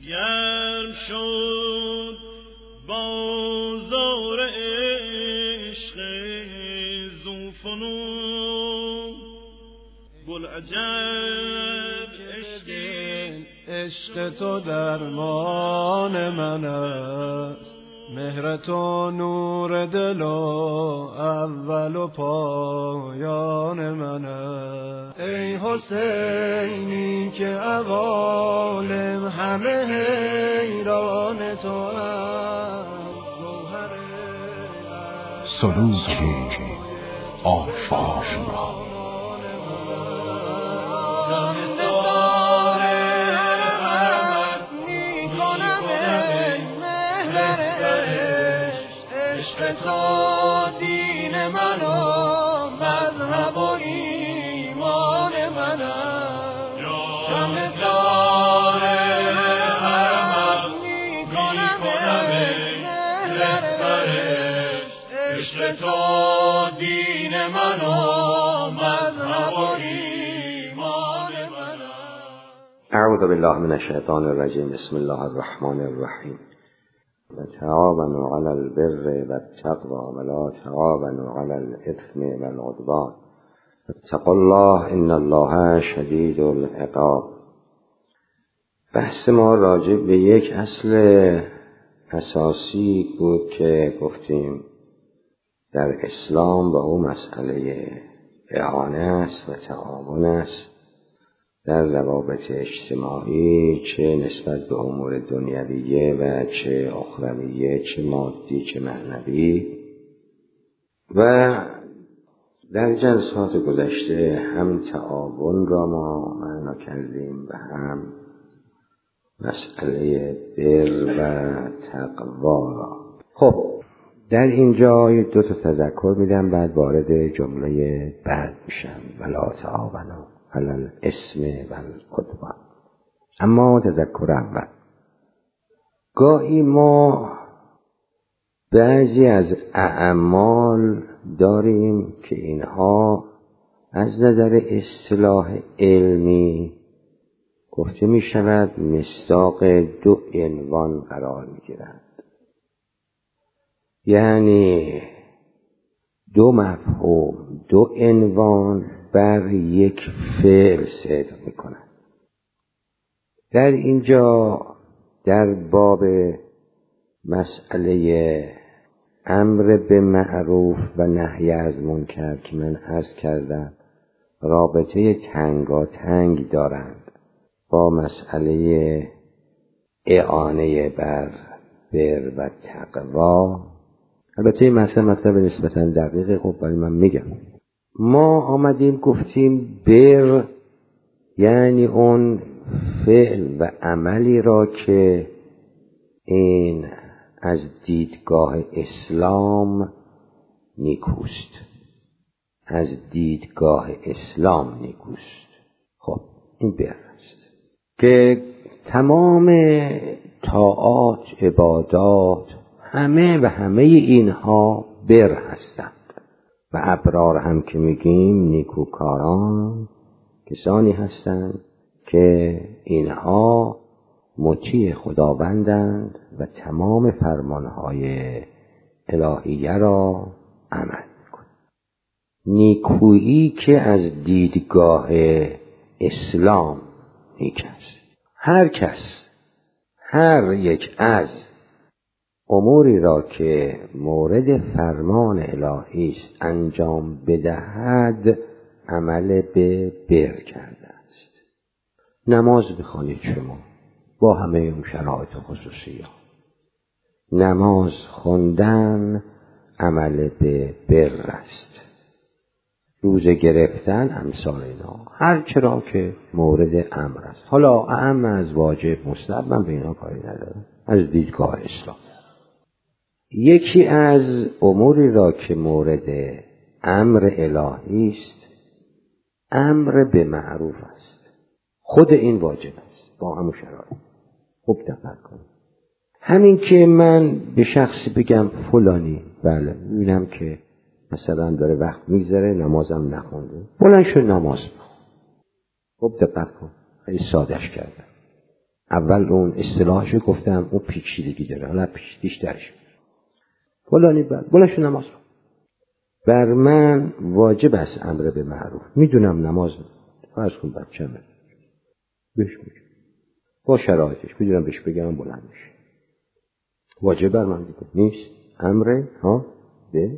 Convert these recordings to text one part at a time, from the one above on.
گرم شد بازار عشق ذوفنون، بلعجب عشق تو درمان من است، مهر تو نور دل و اول و پایان من است. ای حسینی که عوالم همه حیران تو است، گوهر سلوک آفاق را تو دین من و مذهب و ایمان من است. جان دار احمد می کنم عشق تو دین من و مذهب و ایمان من است. اعوذ بالله من الشیطان الرجیم. بسم الله الرحمن الرحیم. وتعاونوا على البر والتقوى ولا تعاونوا على الإثم والعدوان واتقوا الله إن الله شدید العقاب. بحث ما راجع به یک اصل اساسی بود که گفتیم در اسلام و اون مسئله اعانه است و تعاون است در روابط اجتماعی، چه نسبت به امور دنیویه و چه اخرویه، چه مادی چه معنوی. و در جلسات گذشته هم تعاون را ما معنا کردیم و هم مسئله بر و تقوا را. خب در اینجا دو تا تذکر میدم، بعد وارد جمله بعد میشم. ولا تعاونوا علی الاسم والعدوان. اما تذکر اول، گاهی ما بعضی از اعمال داریم که اینها از نظر اصطلاح علمی گفته می شود مصداق دو عنوان قرار می گیرند، یعنی دو مفهوم، دو عنوان بر یک فعل صدق می کنند. در اینجا در باب مسئله امر به معروف و نهی از منکر که من عرض کردم رابطه تنگاتنگ دارند با مسئله اعانه بر بر و تقوا. البته این مسئله به نسبتا دقیقه، خب ولی من میگم ما آمدیم گفتیم بر یعنی اون فعل و عملی را که این از دیدگاه اسلام نیکوست، از دیدگاه اسلام نیکوست. خب این بر است که تمام طاعات، عبادات، همه اینها بر هستند و ابرار هم که میگیم نیکوکاران کسانی هستند که اینها مطیع خداوندند و تمام فرمانهای الهیه را عمل میکنند. نیکویی که از دیدگاه اسلام نیک است. هر کس هر یک از اموری را که مورد فرمان الهی است انجام بدهد عمل به بر کرده است. نماز بخوانید شما با همه اون شرایط خصوصی ها. نماز خوندن عمل به بر است. روزه گرفتن امثال اینا، هر چرا که مورد امر است. حالا اعم از واجب مستحب من به اینا کاری ندارم از دیدگاه اسلام. یکی از اموری را که مورد امر الهی است امر به معروف است. خود این واجب است با همون شرایط. خوب دقت کنید. همین که من به شخصی بگم فلانی، بله میبینم که مثلا داره وقت میگذره نمازم نخونده، بلند شو نماز بخون. خوب دقت کن، خیلی سادهش کردم. اول اون اصطلاحشو گفتم، اون پیچیدگی داره، حالا پیچیدگیش درش فلانی بلاشو نماز کن. بر من واجب است امر به معروف. میدونم نماز فرض کن بچه‌مه بهش میگم با شرایطش، میدونم بهش بگم بلند میشه، واجب بر من دیگه نیست. امر به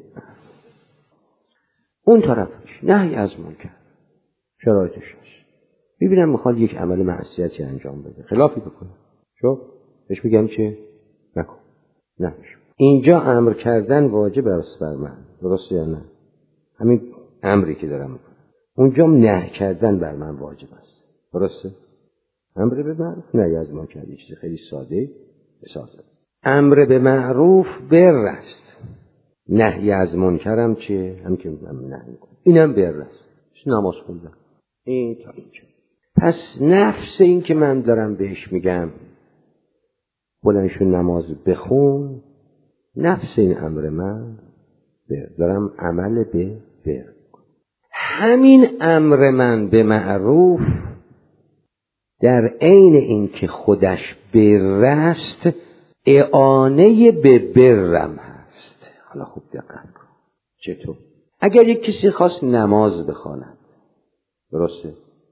اون طرفش نهی از منکر، شرایطش هست. میبینم میخواد یک عمل معصیتی انجام بده، خلافی بکنه، شو بهش میگم چه نکن، نمیشه. اینجا امر کردن واجب است بر من، درسته یا نه؟ همین امری که دارم میکنم. اونجا نهی کردن بر من واجب است، درسته؟ امر به معروف، نهی از منکر، چیز خیلی ساده ساده. امر به معروف بر است، نهی از منکرم چیه؟ هم که من نهی میکنم، اینم بر است. نماز خوندم، این تا اینجا. پس نفس این که من دارم بهش میگم بلندشو نماز بخون، نفس این امر من دارم عمل به بر. همین امر من به معروف در عین این که خودش بر است، اعانه به برم هست. حالا خوب دقت کن. چطور؟ اگر یک کسی خواست نماز بخواند، درسته؟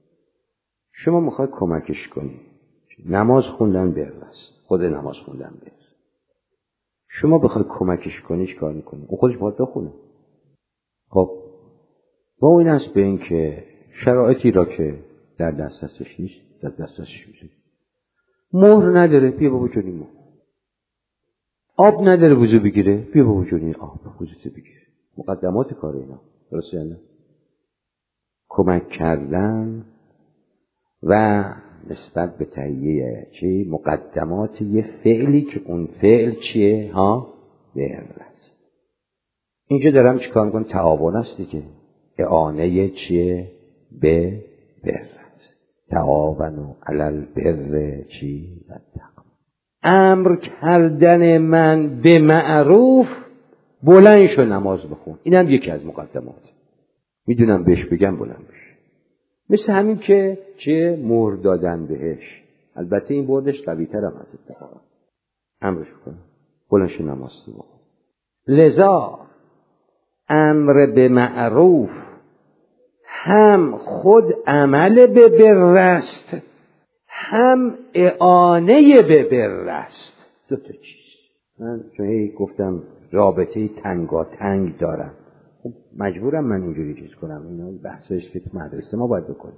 شما میخوای کمکش کنی، نماز خوندن بر است، خود نماز خوندن بر. شما بخوای کمکش کنیش کار میکنی، اون خودش باید بخونه. خب با این است به این که شرایطی را که در دستش نیست، در دستش میشه. مهر نداره، بیا با وجودی مهر. آب نداره وضو بگیره، بیا با وجودی آب وضو بگیره. مقدمات کار اینا، درسته یا نه؟ کمک کردن و نسبت به تهیه چی؟ مقدمات یه فعلی که اون فعل چیه؟ بر است. اینجا دارم چیکار میکنم؟ تعاون است دیگه. اعانه چیه؟ به بر است. تعاونوا علی البر چی؟ و التقوا. امر کردن من به معروف، بلند شو نماز بخون، اینم یکی از مقدمات. میدونم بهش بگم بلند بشه. مثل همین که چه مهر دادن بهش، البته این بردش قوی تر هم از اتفاقا. امرش کن بلنش نماز بخون. لذا امر به معروف هم خود عمل به بر است، هم اعانه به بر است. دو تا چیز. من چون گفتم رابطه تنگاتنگ دارم، مجبورم من اینجوری چیز کنم. اینا بحثش که تو مدرسه ما باید بکنیم.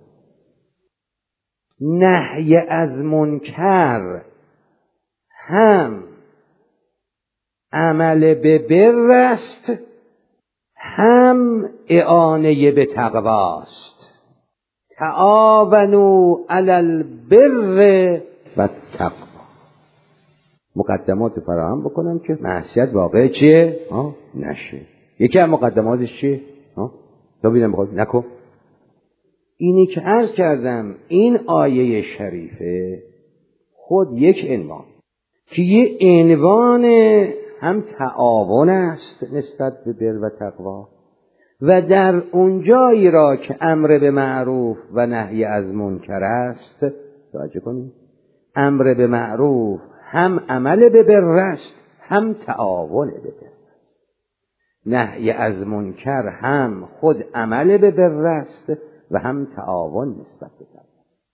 نهی از منکر هم عمل به بر است، هم اعانه به تقواست. تعاونوا علی البر و التقوا. مقدمات فراهم بکنم که معصیت واقع چیه؟ نشه. یکی از مقدماتش چیه؟ تا ببینم بخواد نکن. اینی که عرض کردم، این آیه شریفه خود یک عنوان که یه عنوان هم تعاون است نسبت به بر و تقوا، و در اونجایی را که امر به معروف و نهی از منکر است، توجه کنید، امر به معروف هم عمل به بر است، هم تعاون به بر. نهی از منکر هم خود عمل به بر است و هم تعاون نسبت به تقوا.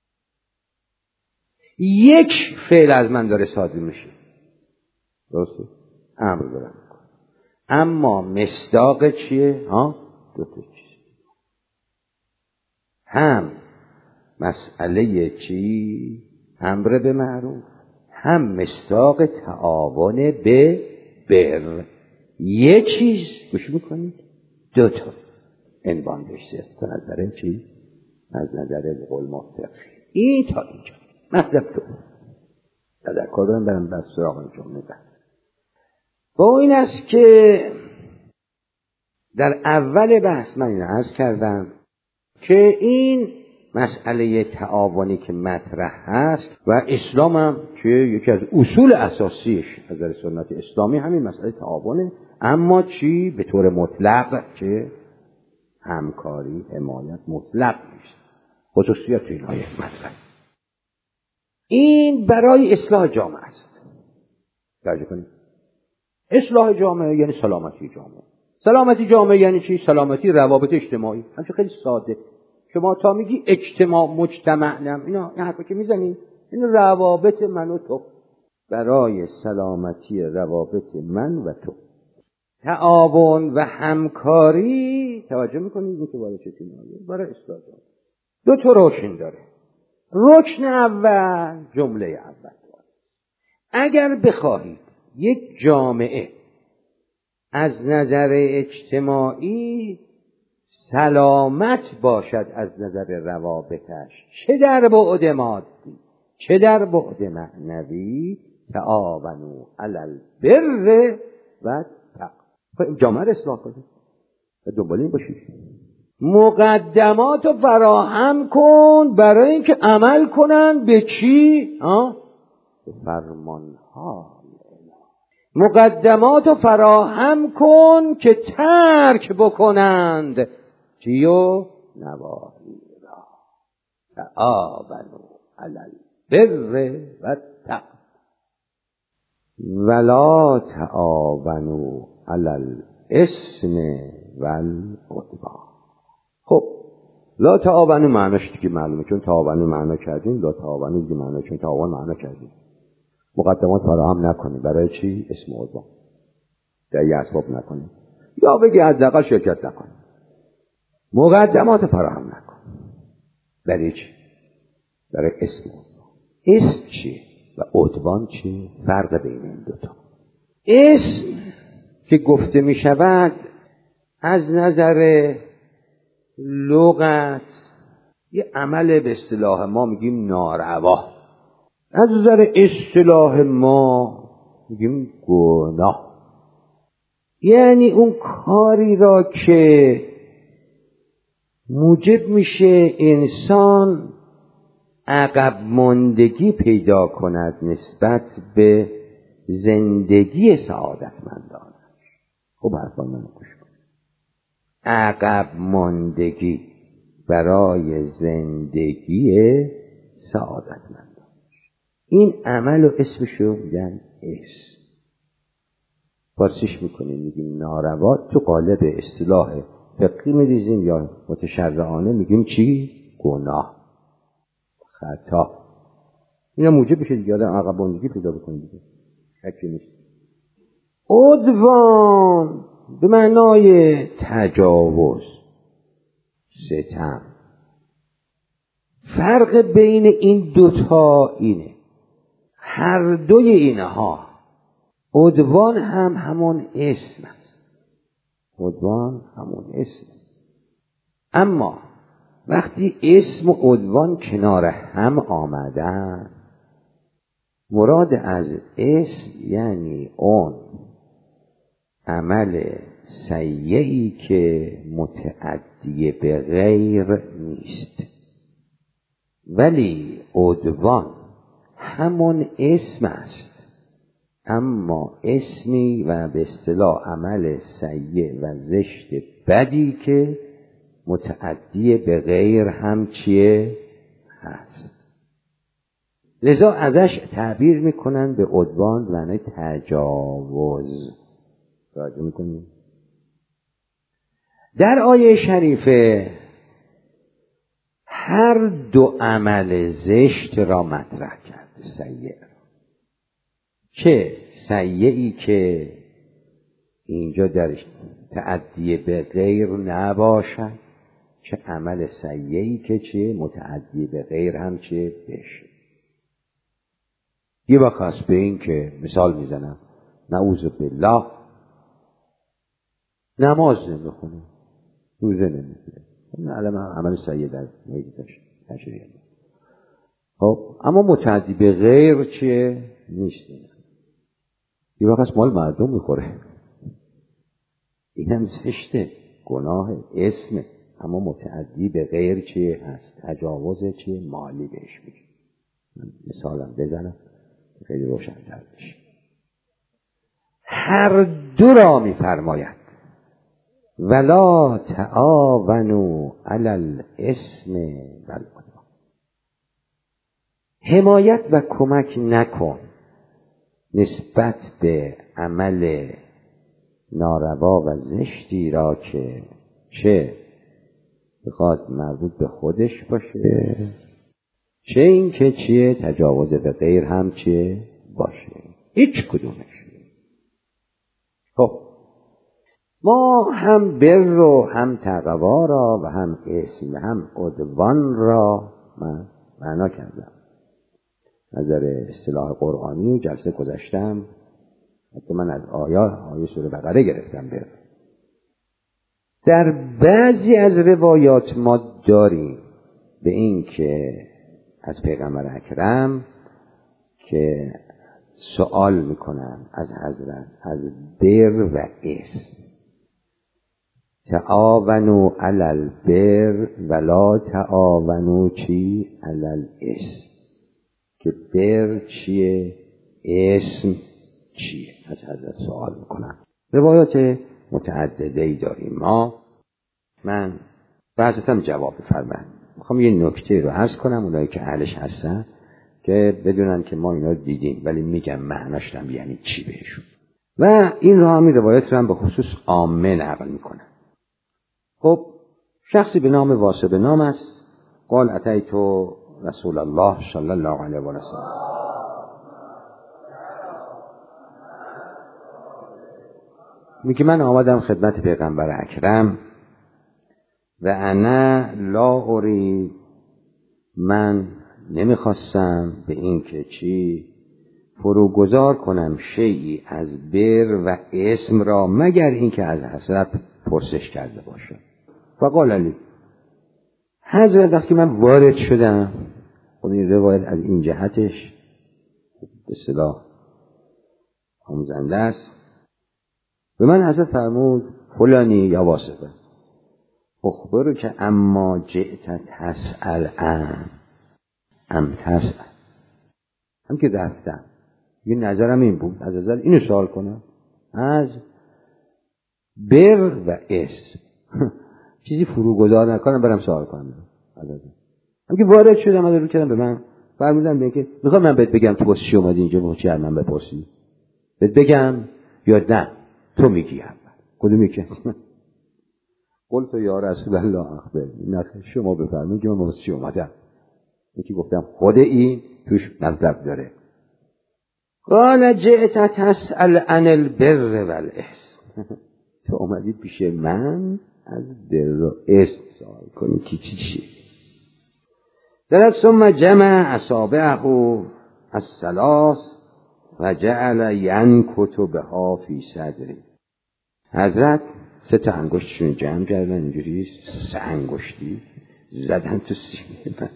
یک فعل از من داره صادر میشه، درسته؟ امر دارم میکنم، اما مصداق چیه؟ دو تا چیز. هم مسئله چی؟ امر به معروف، هم مصداق تعاون به بر. یه چیز گوش میکنید، دو تا عنوان داشته از نظر چی؟ از نظر قول موفق. این تا اینجا مطلب تو تذکر دارم، برم بس سراغ این جمله. با این است که در اول بحث من این عرض کردم که این مسئله تعاونی که مطرح هست و اسلام هم که یکی از اصول اساسیش از نظر سنت اسلامی همین مسئله تعاونه، اما چی؟ به طور مطلق که همکاری، حمایت مطلق نیست، خصوصیات این آیه مطرح. این برای اصلاح جامعه است. توجه کنید. اصلاح جامعه یعنی سلامتی جامعه. سلامتی جامعه یعنی چی؟ سلامتی روابط اجتماعی. همچه خیلی ساده. شما تا میگی اجتماع مجتمعنم، این حرفا که میزنی، این روابط من و تو. برای سلامتی روابط من و تو، تعاون و همکاری. توجه میکنید این که برای چه چیزی؟ برای اصلاح جامعه. دو تا رکن داره. رکن اول، جمله اول، اگر بخواهید یک جامعه از نظر اجتماعی سلامت باشد از نظر روابطش، چه در بعد مادی چه در بعد معنوی، تعاونوا علی البر و تقوا. جامعه اصلاح کنید و دنبال این باشید. مقدمات رو فراهم کن برای اینکه عمل کنن به چی؟ به فرمانها. مقدمات رو فراهم کن که ترک بکنند چیو؟ نواهی را. تعاونوا علی البر و تقوا ولا تعاونوا علی الاثم والعدوان. خب لا تعاونوا معناش دیگه معلومه، چون تعاونوا معنا کردیم. لا تعاونوا دیگه معنا، چون تعاون معنا کردیم. مقدمات فراهم نکنید. برای چی؟ اسم و عدوان. در اسباب نکنید، یا بگی حداقل شرکت نکنید. مقدمات فراهم نکنید. برای چی؟ برای اسم و عدوان. اسم چیه و عدوان چیه؟ فرق بین این دوتا. اسم که گفته می شود از نظر لغت یه عمل به اصطلاح ما میگیم ناروا، از نظر اصطلاح ما میگیم گناه. یعنی اون کاری را که موجب میشه انسان عقب ماندگی پیدا کند نسبت به زندگی سعادتمندانه. خب حرفا من گوش کن. عقب ماندگی برای زندگی سعادتمندانه، این عمل و اسمشو میگن اسم. فارسیش میکنیم میگیم ناروا، تو قالب اصطلاح فقهی میریزیم یا متشرعانه میگیم چی؟ گناه، خطا. اینا موجب میشه دیگه آدم عقب ماندگی پیدا بکنه دیگه، شکی نیست. عدوان به معنای تجاوز، ستم. فرق بین این دوتا اینه، هر دوی اینها، عدوان هم همون اسم است. عدوان همون اسم. اما وقتی اسم و عدوان کنار هم آمدن، مراد از اسم یعنی اون عمل سیئی که متعدی به غیر نیست. ولی عدوان همون اسم است، اما اسمی و به اصطلاح عمل سیء و زشت بدی که متعدی به غیر هم چیه؟ هست. لذا ازش تعبیر میکنن به عدوان معنی تجاوز. راجع میکنیم در آیه شریفه هر دو عمل زشت را مطرح کرده، سیء را. چه سیئی که اینجا درش تعدی به غیر نباشد، چه عمل سیئی که چه متعدی به غیر هم چه بشه. یه وقت هست به این که مثال میزنم، نعوذ بالله نماز نمیخونه، روزه نمیگیره، عمل سیئی در محیطش تشریع. خب اما متعدی به غیر چه نیست. یه وقت مال مردم میخوره، این هم زشته، گناه اسمه، اما متعدی به غیر چیه هست؟ تجاوز چیه؟ مالی بهش میگه. من مثالم بزنم خیلی روشن‌تر بشه. هر دو را میفرماید ولا تعاونوا علی الاثم والعدوان. حمایت و کمک نکن نسبت به عمل ناروا و زشتی را که چه بخواد مربوط به خودش باشه، چه این که چیه تجاوز به غیر هم چیه باشه، هیچ کدومش. خب ما هم بر رو هم تقوا را و هم اسم و هم عدوان را من معنا کردم. نظر اصطلاح قرآنی جلسه گذاشتم، حتی من از آیه سوره بقره گرفتم. بر در بعضی از روایات ما داریم به این که از پیغمبر اکرم که سوال میکنن از حضرت از بر و اسم، تعاونوا علی البر ولا تعاونوا چی علی الاسم، که بر چیه اسم چیه، از حضرت سوال میکنن. روایات متعدده‌ای داریم ما. من بعضتم جواب فرمایید. میخوام یه نکته رو عرض کنم اونایی که اهلش هستن که بدونن که ما اینا رو دیدیم، ولی میگم معناش هم یعنی چی بهشون. و این رو هم روایت رو هم به خصوص عامه نقل میکنن. خب شخصی به نام واسب نام است. قال اتیت رسول الله صلی الله علیه و سلم، میگه من آمدم خدمت پیغمبر اکرم و انا لا ارید، من نمیخواستم به این که چی فروگذار کنم شیئی از بر و اسم را مگر اینکه از حضرت پرسش کرده باشم. فقال علی، حضرت وقتی من وارد شدم، خود این روایت از این جهتش به اصطلاح آموزنده است، به من حضرت فرمود فلانی یا واسطه اخبرو که اما جئت تسأل ام تسأل، هم که رفتم یه نظرم این بود از ازل اینو سوال کنم از بر و اسم چیزی فروگذار نکنم برم سوال کنم از ازل. هم که وارد شدم از رو کردم به من فرمودن به که میخوام من بهت بگم تو واسه چی اومدی اینجا، با چی من بپرسی، بهت بگم یا نه تو میگی اول کدوم یکی هست؟ قلت یا رسول الله اخبر، نه شما بفرمایید که من واسه چی اومدم. یکی گفتم خود این توش مطلب داره. قال جئت تسأل عن البر والاسم، تو اومدی پیش من از بر و اسم سوال کنی که چی. در ثم جمع اصابعه الثلاث و جعل ینکت بها فی صدری، حضرت 3 انگشتشون جمع کردن اینجوری 3 انگشتی زدن تو سینه من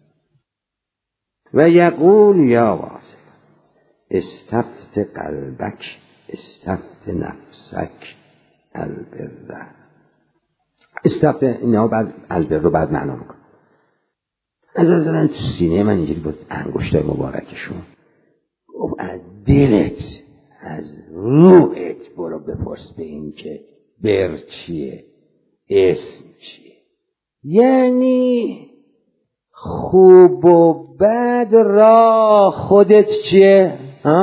و یقول یا واصل استفت قلبک استفت نفسک البر. استفت اینها بعد البر رو بعد معنا میکنه. از زدن تو سینه من اینجوری بود انگشتای مبارکشون، گفت از دلت از روحت برو بپرس به این که بر چیه اسم چیه، یعنی خوب و بد را خودت چیه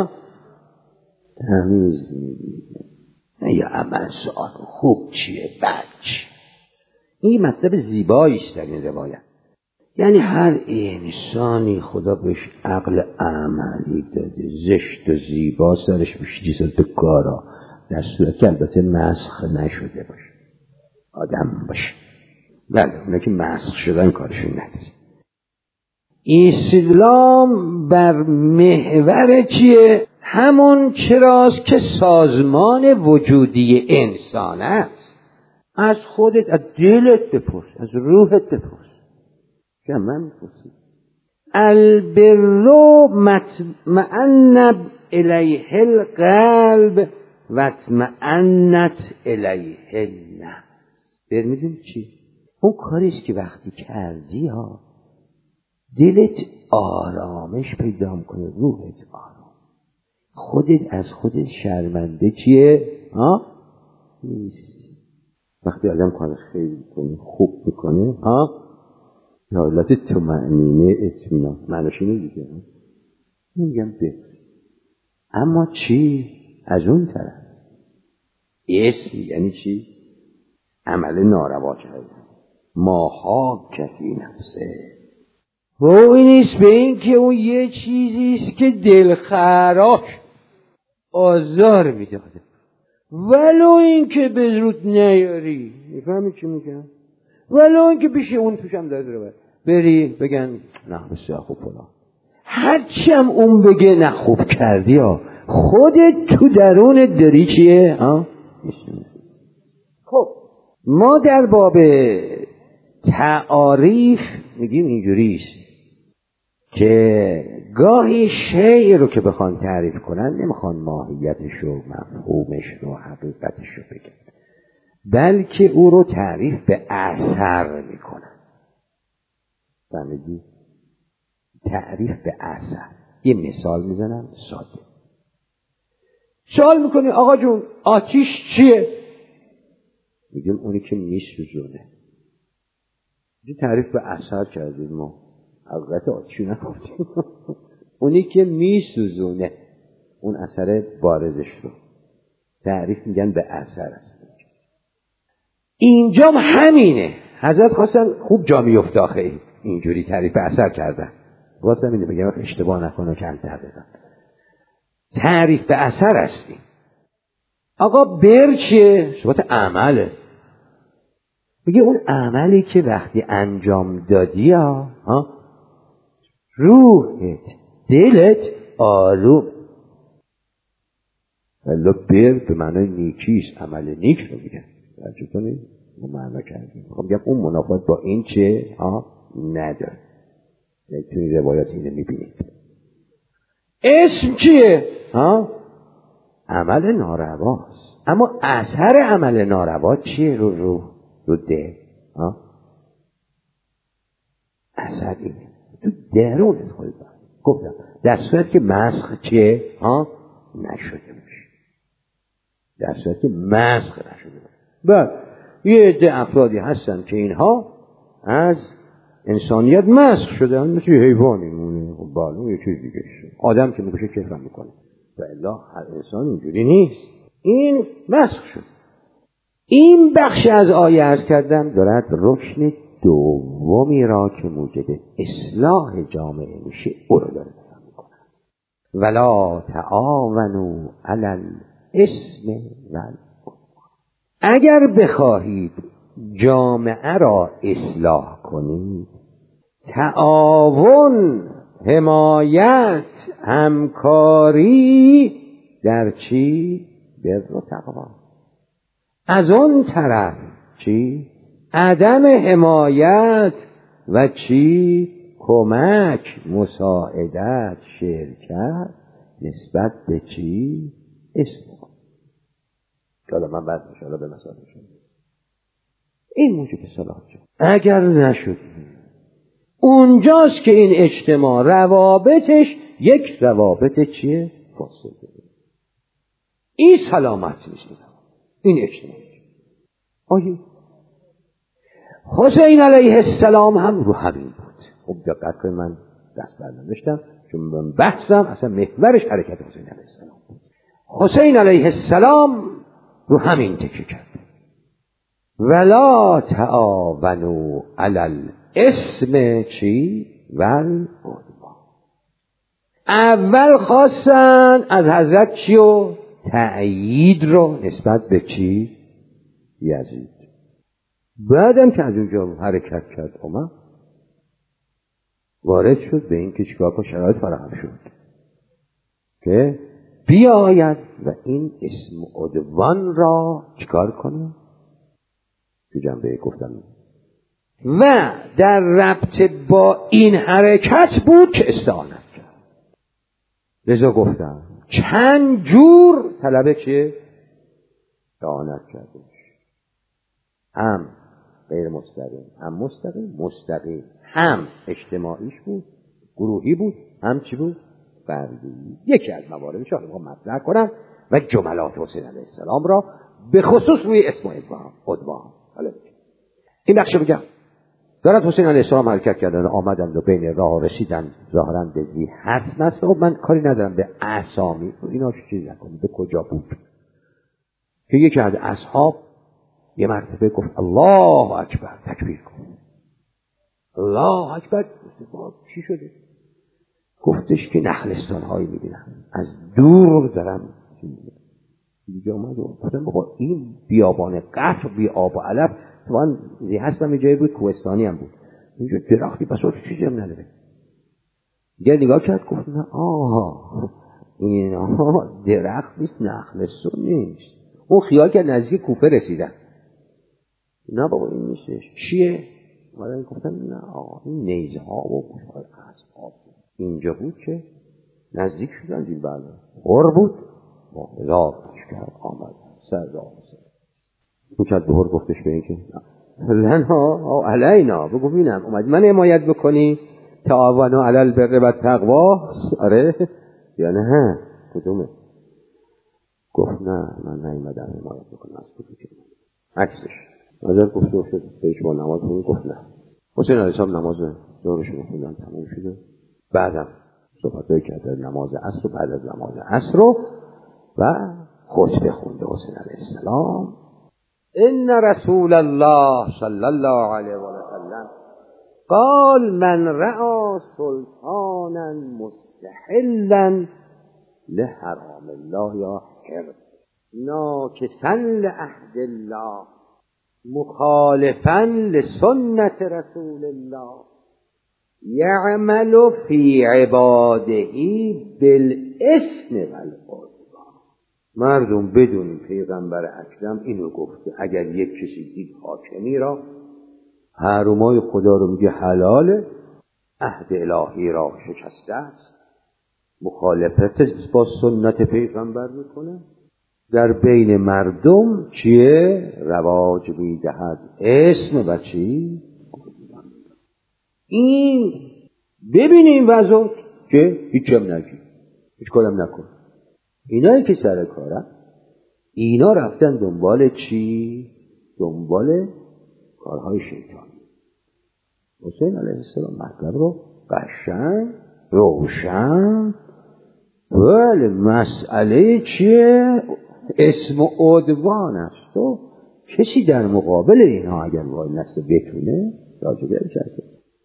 تمیز میدی، نه یا عمل سؤال خوب چیه بد چیه. این مطلب زیباییست در این روایت، یعنی هر انسانی خدا بهش عقل عملی داده، زشت و زیبا سرش بشیزه تو کارا، در صورت که البته مسخ نشده باشه، آدم باشه. بله اونا که مسخ شدن کارشون نداره. اسلام بر محور چیه؟ همون چراست که سازمان وجودی انسان است. از خودت از دلت بپرس، از روحت بپرس که من بپرسید. البر مطمئن الیه القلب و اطمئنت الیه النفس. بر میدونی چی؟ اون کاریست که وقتی کردی ها دلت آرامش پیدا میکنه، روحت آرام، خودت از خودت شرمنده چیه؟ نیست. وقتی آدم کار خیلی کنه خوب میکنه حالت طمأنینه، اطمینان، معناش اینه دیگه. میگم بفرست. اما چی؟ از اون طرف اسم یعنی چی؟ عمل ناروا کردن. ماها کفی نفسه. وای نیست به این که اون یه چیزیست که دلخراش آزار میداده، ولو این که به زود نیاری. میفهمی چی میگم؟ ولو این که پیش اون توشم داره رو بری بگن نه بسیار خوب فلان، هرچی هم اون بگه نه خوب کردی ها، خودت تو درون داری چیه؟ خب ما در باب تعاریف میگیم اینجوریست که گاهی شیء رو که بخوان تعریف کنن نمیخوان ماهیتش و مفهومش و حقیقتش رو بگن، بلکه او رو تعریف به اثر میکنن. فهمیدی؟ تعریف به اثر. یه مثال میزنم ساده. سوال میکنی آقا جون آتیش چیه؟ میگیم اونی که میسوزونه. تعریف به اثر کردیم ما، حقیقت آتیشو نگفتیم. اونی که میسوزونه، اون اثر بارزش رو تعریف میگن به اثر است. اینجا همینه. حضرت خواستن خوب جا میفته آخه اینجوری تعریف به اثر کردن. خواستم اینو بگم اشتباه نکنه کمتر بزن. تعریف به اثر هستیم. آقا بر چیه؟ صفت عمله. میگه اون عملی که وقتی انجام دادی روحت دلت آروم. ولی بر به معنای نیکیست، عمل نیک رو میگن. توجه کنید ما معنا کردیم. میگم اون منافات با این چه نداره. توی روایات اینو میبینید. اسم چیه؟ عمل نارواست. اما اثر عمل ناروا چیه رو روح رو دل؟ اثر اینه تو درونت خود گفتم در صورت که مسخ چیه؟ نشده باشه. در صورت که مسخ نشده باشه. بعد یه عده افرادی هستن که اینها از انسانیت مسخ شده، مثل حیوانی مونه. خب بالا یه چیز دیگه شده. آدم که میگوشه کیفم میکنه و الا هر انسان اینجوری نیست. این مسخ شد. این بخش از آیه عرض کردم دارد رکن دومی را که موجب اصلاح جامعه میشه او رو داره بیان میکنه. ولا تعاونوا علی الاثم والعدوان. اگر بخواهید جامعه را اصلاح کنید، تعاون، حمایت، همکاری در چی؟ بر و تقوا. از اون طرف چی؟ عدم حمایت و چی؟ کمک، مساعدت، شرکت نسبت به چی؟ اسم. حالا من بعد انشاءالله به مثال شد. این موجب صلاح شد. اگر نشد اونجاست که این اجتماع روابطش یک روابط چیه؟ فاسده. این سلامت نیست. این اجتماع. آیه حسین علیه السلام هم رو همین بود. خب دقت کنید من دست برداشتم چون من بحثم اصلا محورش حرکت حسین علیه السلام بود. حسین علیه السلام رو همین تکیه کرد. ولا تعاونوا علی الاثم چی؟ والعدوان. اول خواستن از حضرت چیو؟ تأیید رو نسبت به چی؟ یزید. بعدم که از اونجا حرکت کرد اومد وارد شد به این که چیکار کنه، شرایط فراهم شد که بیاید و این اسم عدوان را چیکار کنه؟ تو جنبه گفتم و در ربط با این حرکت بود که استعانت کرد. لذا گفتم چند جور طلبه چیه؟ استعانت کرده. هم غیر مستقیم، هم مستقیم، مستقیم، هم اجتماعیش بود، گروهی بود، هم چی بود؟ فردی. یکی از مواردش رو مطرح کنم و جملات حسین علیه السلام را به خصوص روی اسم عدوان. حالا این بخش بگم دارد حسین علیه السلام حرکت کردن، آمدند و بین راه رسیدن ظاهراً به ذی حسن. خب من کاری ندارم به اسامی اینا چیز نکنید، به کجا بود که یکی از اصحاب یه مرتبه گفت الله اکبر، تکبیر کن. الله اکبر. چی شده؟ گفتش که نخلستان هایی میبینم، از دور دارم اینجا اومد و گفتم بابا این بیابان قطع بی آب و علف، طبعا ذی حسن هم جایی بود کوهستانی هم بود، اینجا درختی پس تو چیزی هم نداره. دیگه نگاه کرد گفت نه آها اینا درخت نیست، نخلستان نیست. اون خیال کرد نزدیک کوفه رسیدن. نه بابا این نیستش. چیه؟ من گفتم نه آقا این نیزه ها و گوشهای اصحاب اینجا بود که نزدیک شدن دیل بله غور بود با هزار لشکر آمد سردار اون که دهور گفتش به این که لنا علینا بگو بینم اومد من حمایت بکنی تعاونوا علی البر و التقوا. آره یا نه کدومه؟ گفت نه من نیومدم حمایت بکنم از کدوم که عکسش نظر گفته افتاد پیش با نماز کنی. گفت نه. حسین علیه السلام نماز ظهرشون خوندن تموم شده، بعدم صحبتایی کرده نماز عصر و بعد از نماز عصر و خطبه خونده حسین علیه السلام. ان رسول الله صلی الله علیه و سلم قال من رأى سلطانا مستحلا لحرام الله یا حرم ناکسا لعهد الله مخالفا لسنت رسول الله یعمل فی عباده بالاسم والعدوان. مردم بدونیم پیغمبر اکرم اینو گفته اگر یک کسی دید حاکمی را حرمای خدا رو میگه حلاله، عهد الهی را شکسته است، مخالفت با سنت پیغمبر میکنه، در بین مردم چیه؟ رواج میدهد اسم و چی؟ این ببینیم وضع که هیچ هم نگی، هیچ کارم نکن. اینایی که سر کارن اینا رفتن دنبال چی؟ دنبال کارهای شیطانی. حسین علیه السلام مطلب رو قشنگ روشن ولی مسئله چیه؟ اسم و عدوان است و کسی در مقابل اینها اگر وای نسته بتونه راجبه کرده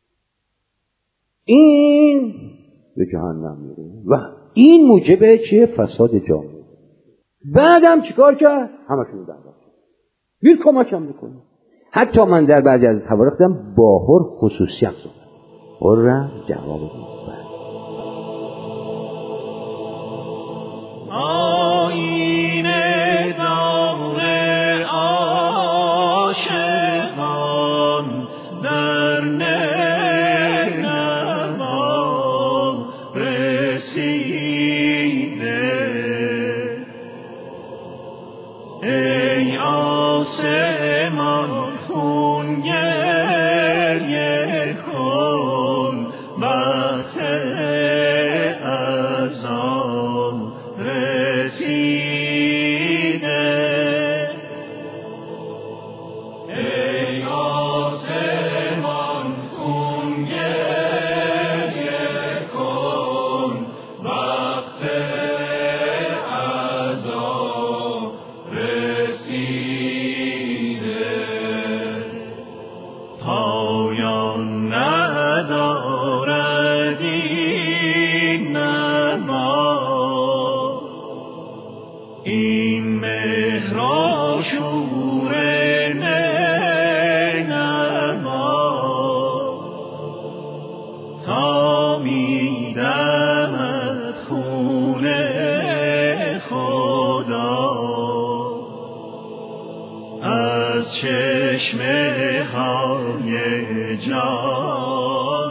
این به جهنم میره و این موجب چیه؟ فساد جامعه. بعدم چیکار کرد؟ همشون رو دعوا کرد. بیر کمکم بکنه. حتی من در بعضی از حوادث دیدم باهر خصوصی هم صحبت. قرم جواب نیست. آینه دار عاشقان در نوا رسیده ای آسمان خون گریه کن وقت ازان رسیده ای آسمان خون گریه کن وقت ازان رسیده پایان ندارد این نما این مهر آشور نما تا میدمد خون خدا از چشمه های جان